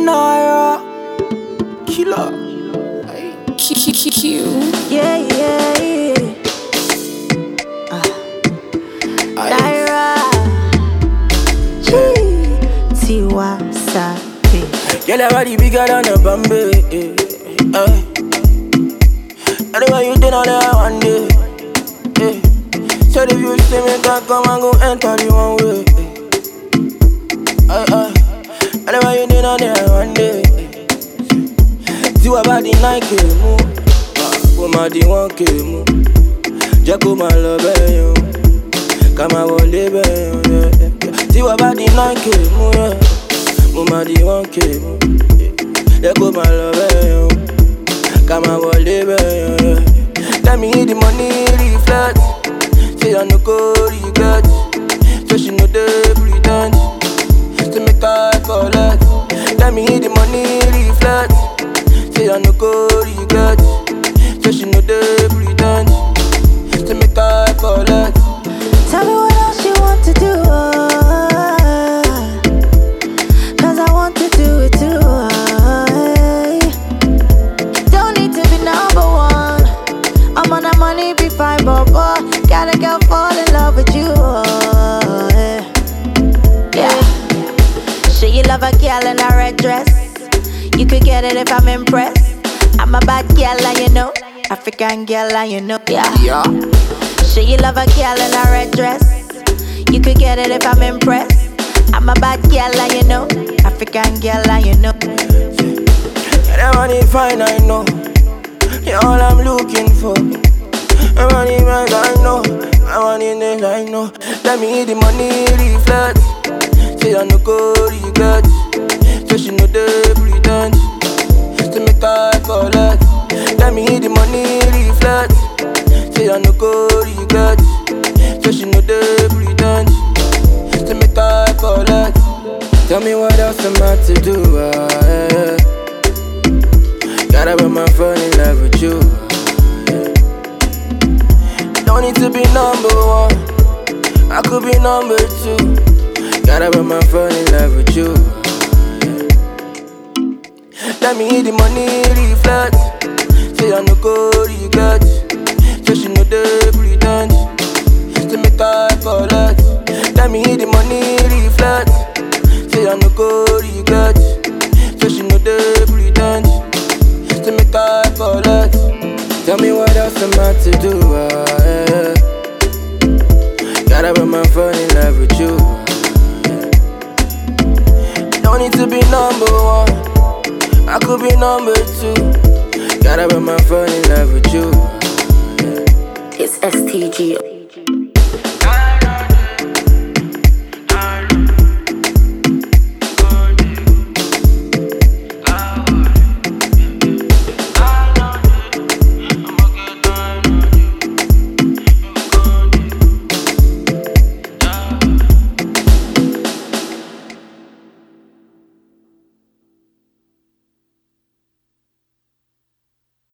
Naira Killer Q. Yeah, yeah, yeah. Naira Tiwa Savage. Girl, your body bigger than a Bombay. Anyway, you did all that one day. Said if you see me, can come and go enter the one way. Anyway, you did all that one day. See what body Nike move. Woman, the 1K move. Jacko, my love, you. Come on, we'll live, see what body Nike move. Woman, the 1K move. Jacko, my love, you. Come on, we'll live, let me hit the money reflect. Say I no go regret. So she know they pretend. To make her collect. Let me hit the money reflect. Say I no go regret. So she know they pretend. To make her collect. Tell me what else you want to do, cause I want to do it too. Don't need to be number one. I'm on that money, be fine, but gotta girl fall in love with you. Yeah. Sure you love a girl in a red dress. You could get it if I'm impressed. I'm a bad girl and you know, African girl and you know. Yeah. Sure you love a girl in a red dress. You could get it if I'm impressed. I'm a bad girl and you know, African girl and you know. That money fine, I know. You're all I'm looking for. I want it right, I know. I want it next, I know. Let me hit the money reflect. Say I no go regret. So she know they pretend. To make her collect. Let me hit the money reflect. Say I no go regret. So she know they pretend. To make her collect. Tell me what else I'm about to do. Gotta put my phone in love with you. Don't need to be number one. I could be number two. Gotta put my phone in love with you. Let me hit the money reflect. Say I no go regret. So she know they pretend. To make her collect. Let me hit the money reflect. Say I no go regret. So she know they pretend. To make her collect. Tell me what else I'm about to do. Gotta put my phone in love with you. Don't need to be number one. I could be number two. Gotta put my phone in love with you. It's STG.